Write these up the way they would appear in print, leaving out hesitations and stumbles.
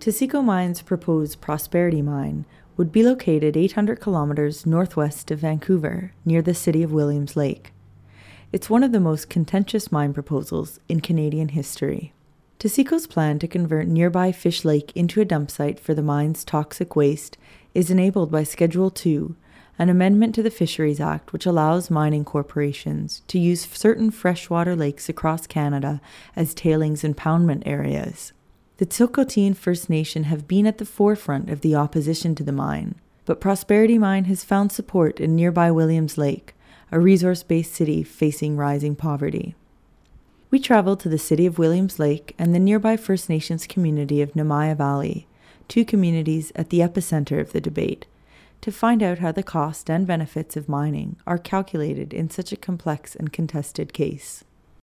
Taseko Mine's proposed Prosperity Mine would be located 800 kilometers northwest of Vancouver, near the city of Williams Lake. It's one of the most contentious mine proposals in Canadian history. Taseko's plan to convert nearby Fish Lake into a dump site for the mine's toxic waste is enabled by Schedule 2, an amendment to the Fisheries Act which allows mining corporations to use certain freshwater lakes across Canada as tailings impoundment areas. The Tsilhqot'in First Nation have been at the forefront of the opposition to the mine, but Prosperity Mine has found support in nearby Williams Lake, a resource-based city facing rising poverty. We traveled to the city of Williams Lake and the nearby First Nations community of Namaya Valley, two communities at the epicenter of the debate, to find out how the cost and benefits of mining are calculated in such a complex and contested case.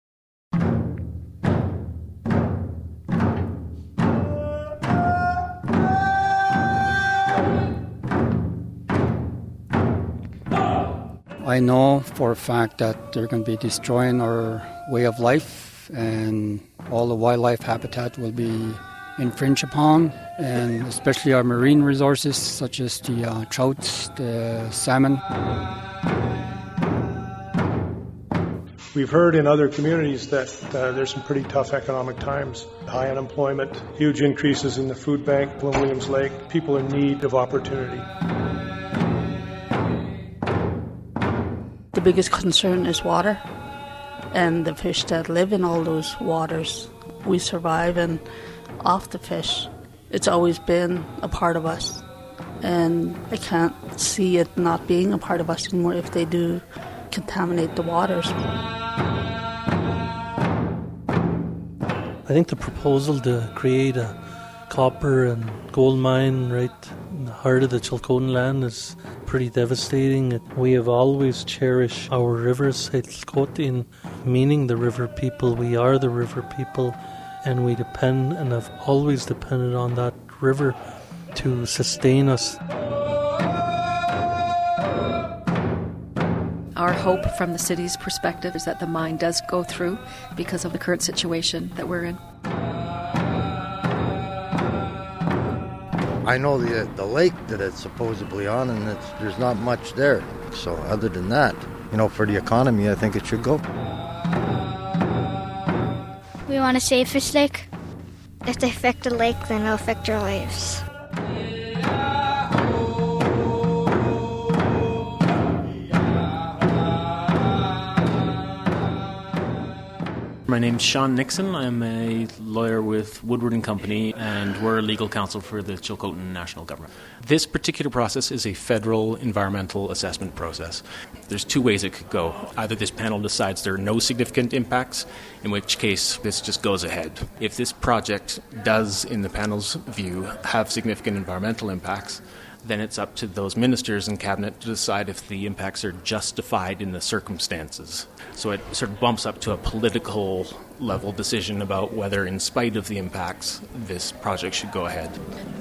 I know for a fact that they're going to be destroying our way of life, and all the wildlife habitat will be infringed upon, and especially our marine resources such as the trouts, the salmon. We've heard in other communities that there's some pretty tough economic times. High unemployment, huge increases in the food bank in Williams Lake, people in need of opportunity. The biggest concern is water and the fish that live in all those waters. We survive and off the fish. It's always been a part of us, and I can't see it not being a part of us anymore if they do contaminate the waters. I think the proposal to create a copper and gold mine right in the heart of the Chilcotin land is pretty devastating. We have always cherished our rivers, Chilcotin, meaning the river people. We are the river people, and we depend and have always depended on that river to sustain us. Our hope from the city's perspective is that the mine does go through because of the current situation that we're in. I know the lake that it's supposedly on, and there's not much there. So other than that, for the economy, I think it should go. We want to save Fish Lake. If they affect the lake, then it'll affect our lives. My name's Sean Nixon. I'm a lawyer with Woodward & Company, and we're legal counsel for the Chilcotin National Government. This particular process is a federal environmental assessment process. There's two ways it could go. Either this panel decides there are no significant impacts, in which case this just goes ahead. If this project does, in the panel's view, have significant environmental impacts, then it's up to those ministers and cabinet to decide if the impacts are justified in the circumstances. So it sort of bumps up to a political level decision about whether, in spite of the impacts, this project should go ahead.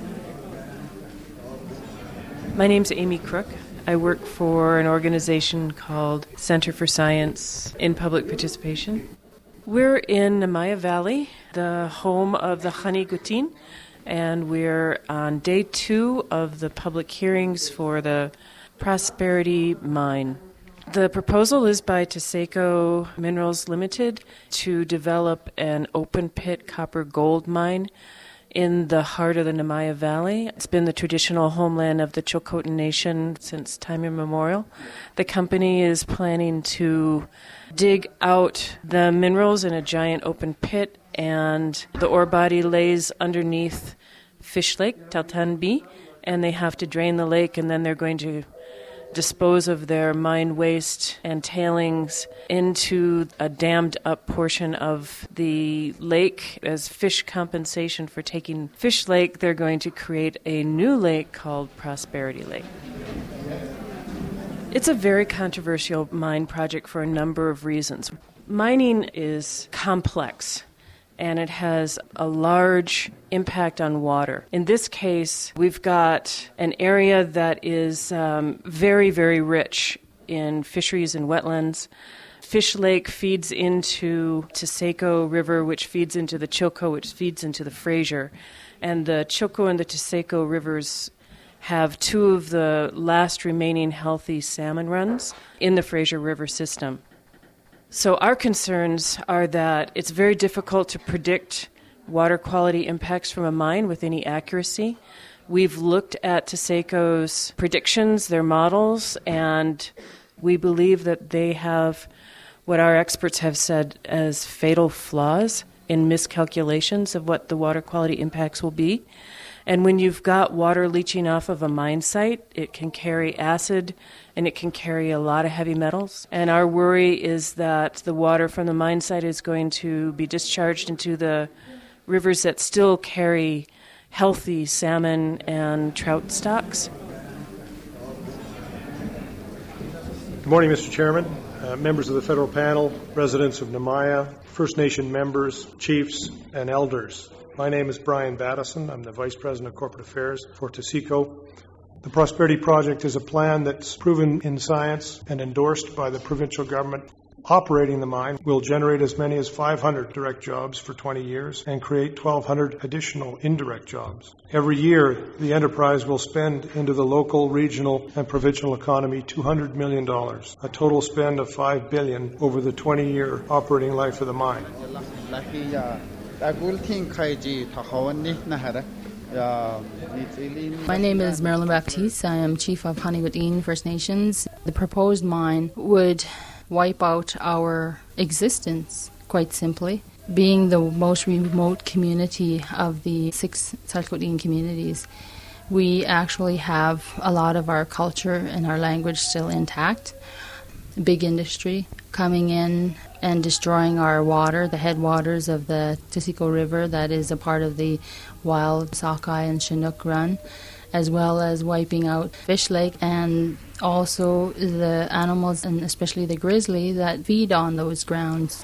My name's Amy Crook. I work for an organization called Center for Science in Public Participation. We're in Namaya Valley, the home of the Khanigut'in, and we're on day 2 of the public hearings for the Prosperity Mine. The proposal is by Taseko Minerals Limited to develop an open-pit copper-gold mine in the heart of the Namaya Valley. It's been the traditional homeland of the Chilcotin Nation since time immemorial. The company is planning to dig out the minerals in a giant open pit, and the ore body lays underneath Fish Lake, Taltanbi, and they have to drain the lake, and then they're going to dispose of their mine waste and tailings into a dammed up portion of the lake as fish compensation for taking Fish Lake. They're going to create a new lake called Prosperity Lake. It's a very controversial mine project for a number of reasons. Mining is complex, and it has a large impact on water. In this case, we've got an area that is very, very rich in fisheries and wetlands. Fish Lake feeds into Taseko River, which feeds into the Chilco, which feeds into the Fraser. And the Chilko and the Tseko rivers have two of the last remaining healthy salmon runs in the Fraser River system. So our concerns are that it's very difficult to predict water quality impacts from a mine with any accuracy. We've looked at Tseko's predictions, their models, and we believe that they have what our experts have said as fatal flaws in miscalculations of what the water quality impacts will be. And when you've got water leaching off of a mine site, it can carry acid and it can carry a lot of heavy metals. And our worry is that the water from the mine site is going to be discharged into the rivers that still carry healthy salmon and trout stocks. Good morning, Mr. Chairman, members of the federal panel, residents of Namaya, First Nation members, chiefs, and elders. My name is Brian Battison. I'm the Vice President of Corporate Affairs for Tseko. The Prosperity Project is a plan that's proven in science and endorsed by the provincial government. Operating the mine will generate as many as 500 direct jobs for 20 years and create 1,200 additional indirect jobs. Every year, the enterprise will spend into the local, regional, and provincial economy $200 million, a total spend of $5 billion over the 20-year operating life of the mine. My name is Marilyn Baptiste. I am Chief of Honeywood-Ean First Nations. The proposed mine would wipe out our existence, quite simply. Being the most remote community of the 6 Tsalkot'in communities, we actually have a lot of our culture and our language still intact. Big industry coming in and destroying our water, the headwaters of the Tseko River that is a part of the wild Sockeye and Chinook Run, as well as wiping out Fish Lake and also the animals, and especially the grizzly, that feed on those grounds.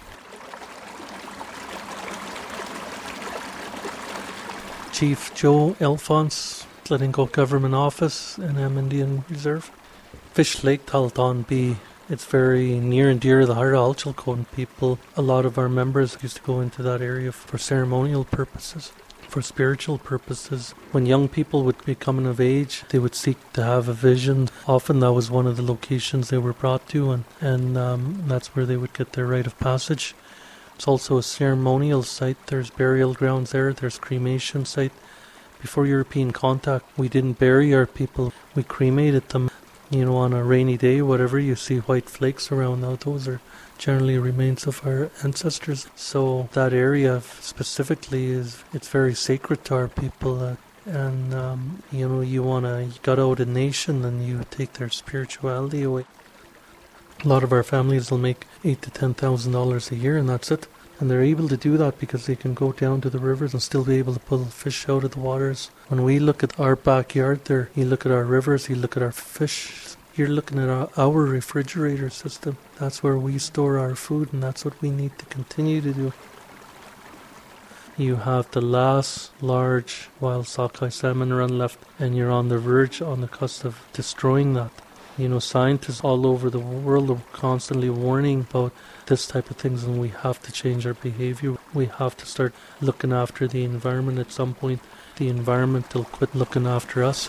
Chief Joe Alphonse, Gleneagles Government Office, NM Indian Reserve. Fish Lake, Tahltan B. It's very near and dear to the heart of all Chilcotin people. A lot of our members used to go into that area for ceremonial purposes, for spiritual purposes. When young people would be coming of age, they would seek to have a vision. Often that was one of the locations they were brought to, and that's where they would get their rite of passage. It's also a ceremonial site. There's burial grounds there. There's cremation site. Before European contact, we didn't bury our people. We cremated them. You know, on a rainy day, whatever, you see white flakes around. Now those are generally remains of our ancestors. So that area specifically it's very sacred to our people. You know, you gut out a nation and you take their spirituality away. A lot of our families will make $8,000 to $10,000 a year, and that's it. And they're able to do that because they can go down to the rivers and still be able to pull fish out of the waters. When we look at our backyard there, you look at our rivers, you look at our fish, you're looking at our refrigerator system. That's where we store our food, and that's what we need to continue to do. You have the last large wild sockeye salmon run left, and you're on the verge, on the cusp of destroying that. You know, scientists all over the world are constantly warning about this type of things, and we have to change our behavior. We have to start looking after the environment. At some point, the environment will quit looking after us.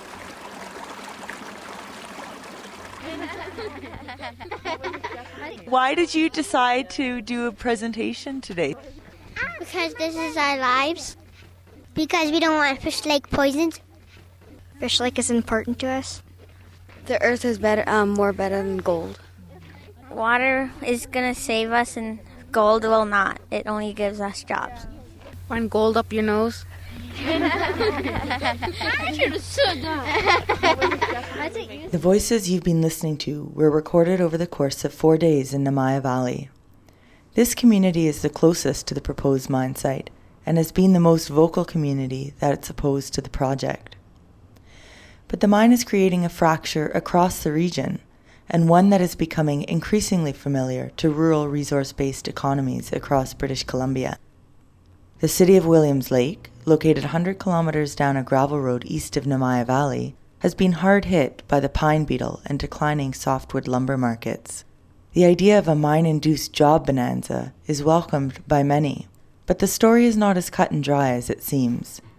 Why did you decide to do a presentation today? Because this is our lives. Because we don't want Fish Lake poisoned. Fish Lake is important to us. The earth is better, more better than gold. Water is going to save us and gold will not. It only gives us jobs. Find gold up your nose. The voices you've been listening to were recorded over the course of 4 days in Namaya Valley. This community is the closest to the proposed mine site and has been the most vocal community that's opposed to the project. But the mine is creating a fracture across the region, and one that is becoming increasingly familiar to rural resource-based economies across British Columbia. The city of Williams Lake, located 100 kilometers down a gravel road east of Namaya Valley, has been hard hit by the pine beetle and declining softwood lumber markets. The idea of a mine-induced job bonanza is welcomed by many, but the story is not as cut and dry as it seems.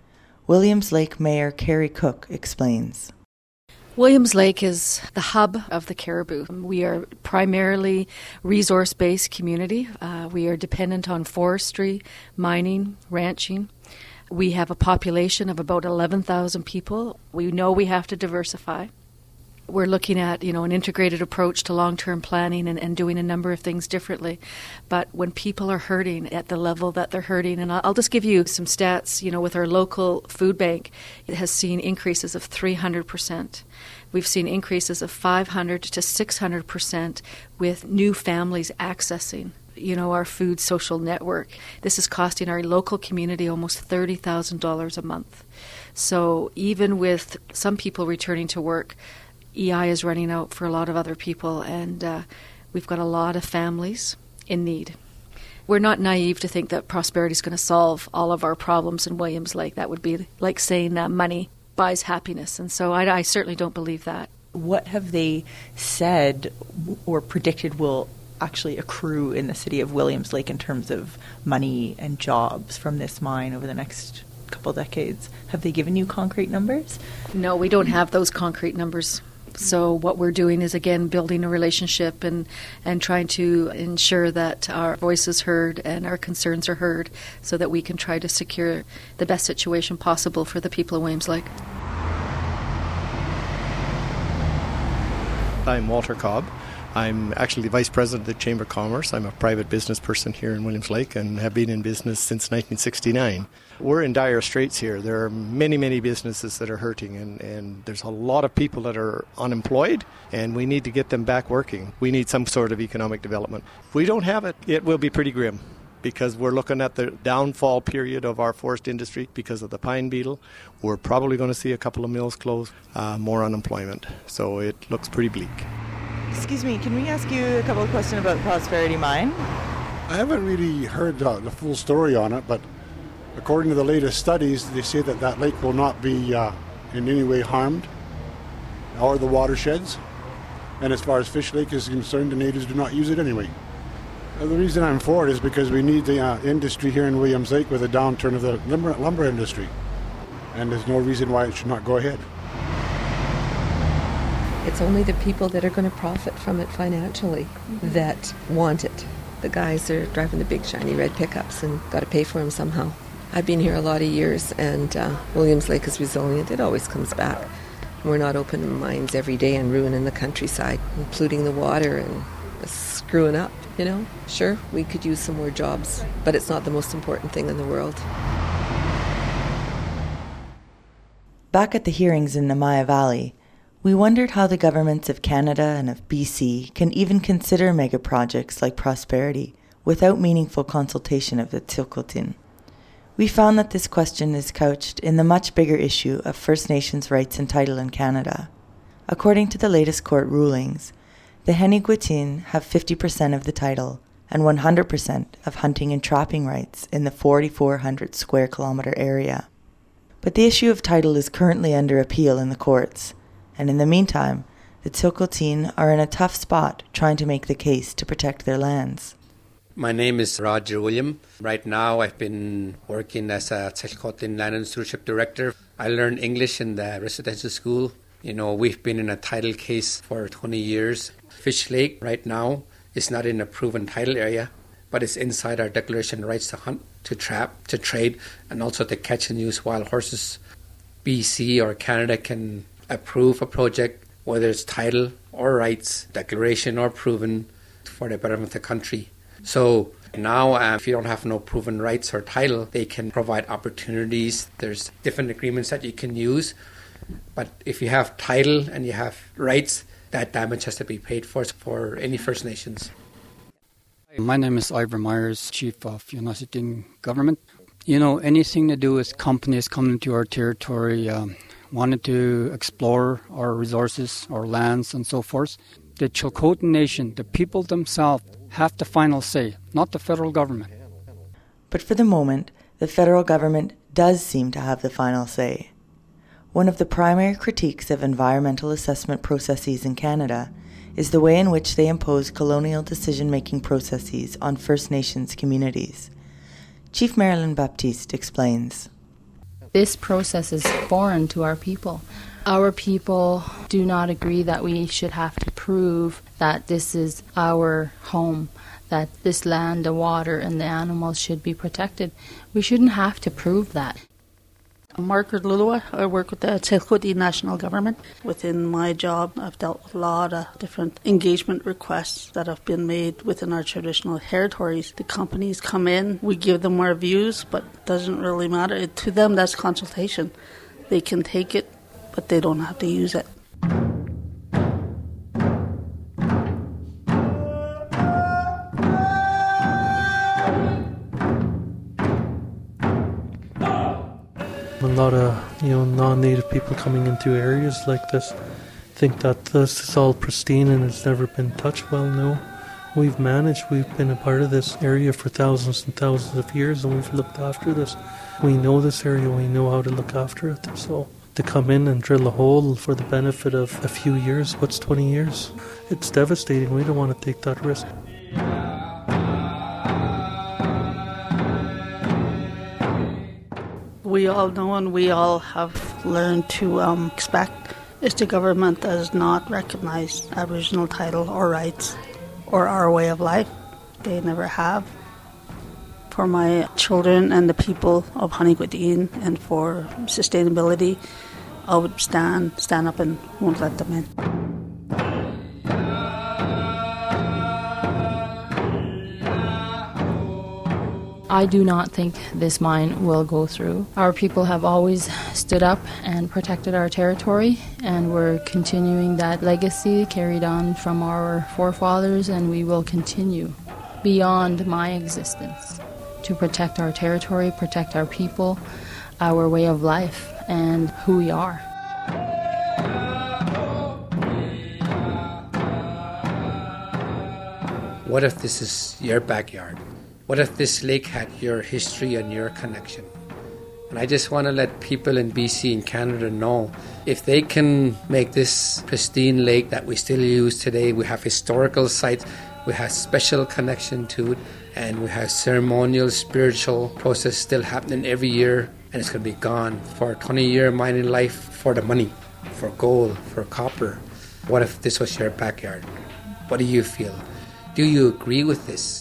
Williams Lake Mayor Carrie Cook explains. Williams Lake is the hub of the Caribou. We are primarily resource-based community. We are dependent on forestry, mining, ranching. We have a population of about 11,000 people. We know we have to diversify. We're looking at, an integrated approach to long-term planning and doing a number of things differently. But when people are hurting at the level that they're hurting, and I'll just give you some stats, with our local food bank, it has seen increases of 300%. We've seen increases of 500 to 600% with new families accessing our food social network. This is costing our local community almost $30,000 a month. So even with some people returning to work, EI is running out for a lot of other people, and we've got a lot of families in need. We're not naive to think that prosperity is going to solve all of our problems in Williams Lake. That would be like saying money buys happiness, and so I certainly don't believe that. What have they said or predicted will actually accrue in the city of Williams Lake in terms of money and jobs from this mine over the next couple decades? Have they given you concrete numbers? No, we don't have those concrete numbers. So what we're doing is, again, building a relationship and trying to ensure that our voice is heard and our concerns are heard so that we can try to secure the best situation possible for the people of Williams Lake. I'm Walter Cobb. I'm actually the Vice President of the Chamber of Commerce. I'm a private business person here in Williams Lake and have been in business since 1969. We're in dire straits here. There are many, many businesses that are hurting, and there's a lot of people that are unemployed, and we need to get them back working. We need some sort of economic development. If we don't have it, it will be pretty grim, because we're looking at the downfall period of our forest industry because of the pine beetle. We're probably going to see a couple of mills close, more unemployment. So it looks pretty bleak. Excuse me, can we ask you a couple of questions about Prosperity Mine? I haven't really heard the full story on it, but according to the latest studies, they say that lake will not be in any way harmed, or the watersheds. And as far as Fish Lake is concerned, the natives do not use it anyway. The reason I'm for it is because we need the industry here in Williams Lake with a downturn of the lumber industry. And there's no reason why it should not go ahead. It's only the people that are going to profit from it financially that want it. The guys are driving the big shiny red pickups and got to pay for them somehow. I've been here a lot of years, and Williams Lake is resilient. It always comes back. We're not opening mines every day and ruining the countryside, including the water and screwing up, Sure, we could use some more jobs, but it's not the most important thing in the world. Back at the hearings in Namaya Valley, we wondered how the governments of Canada and of BC can even consider mega projects like Prosperity without meaningful consultation of the Tsilhqot'in. We found that this question is couched in the much bigger issue of First Nations rights and title in Canada. According to the latest court rulings, the Henegwit'in have 50% of the title and 100% of hunting and trapping rights in the 4,400 square kilometre area. But the issue of title is currently under appeal in the courts, and in the meantime, the Tsilhqot'in are in a tough spot trying to make the case to protect their lands. My name is Roger William. Right now I've been working as a Tsilhqot'in Land and Stewardship Director. I learned English in the residential school. We've been in a title case for 20 years. Fish Lake right now is not in a proven title area, but it's inside our declaration rights to hunt, to trap, to trade, and also to catch and use wild horses. BC or Canada can approve a project, whether it's title or rights, declaration or proven, for the betterment of the country. So now, if you don't have no proven rights or title, they can provide opportunities. There's different agreements that you can use. But if you have title and you have rights, that damage has to be paid for any First Nations. My name is Ivor Myers, Chief of Unasitin Government. Anything to do with companies coming to our territory, wanted to explore our resources, our lands, and so forth. The Tsilhqot'in Nation, the people themselves, have the final say, not the federal government. But for the moment, the federal government does seem to have the final say. One of the primary critiques of environmental assessment processes in Canada is the way in which they impose colonial decision-making processes on First Nations communities. Chief Marilyn Baptiste explains. This process is foreign to our people. Our people do not agree that we should have to prove that this is our home, that this land, the water, and the animals should be protected. We shouldn't have to prove that. I'm Margaret Lulua. I work with the Chilcotin National Government. Within my job, I've dealt with a lot of different engagement requests that have been made within our traditional territories. The companies come in, we give them our views, but it doesn't really matter. To them, that's consultation. They can take it, but they don't have to use it. A lot of non-native people coming into areas like this think that this is all pristine and it's never been touched. Well, no. We've been a part of this area for thousands and thousands of years, and we've looked after this. We know this area, we know how to look after it. So to come in and drill a hole for the benefit of a few years, what's 20 years? It's devastating. We don't want to take that risk. We all know and we all have learned to expect is the government does not recognize Aboriginal title or rights or our way of life. They never have. For my children and the people of Honeyquideen and for sustainability, I would stand up and won't let them in. I do not think this mine will go through. Our people have always stood up and protected our territory, and we're continuing that legacy carried on from our forefathers, and we will continue beyond my existence to protect our territory, protect our people, our way of life, and who we are. What if this is your backyard? What if this lake had your history and your connection? And I just want to let people in BC and Canada know, if they can make this pristine lake that we still use today, we have historical sites, we have special connection to it, and we have ceremonial, spiritual process still happening every year, and it's going to be gone for a 20-year mining life for the money, for gold, for copper. What if this was your backyard? What do you feel? Do you agree with this?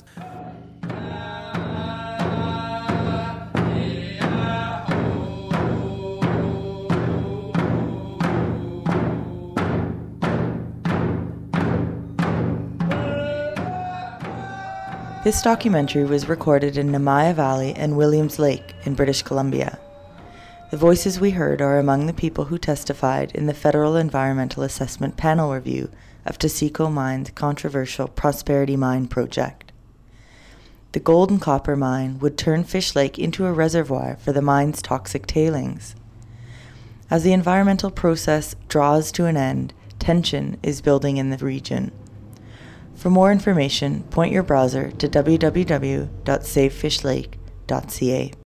This documentary was recorded in Namaya Valley and Williams Lake in British Columbia. The voices we heard are among the people who testified in the Federal Environmental Assessment Panel review of Taseko Mine's controversial Prosperity Mine project. The gold and copper mine would turn Fish Lake into a reservoir for the mine's toxic tailings. As the environmental process draws to an end, tension is building in the region. For more information, point your browser to www.savefishlake.ca.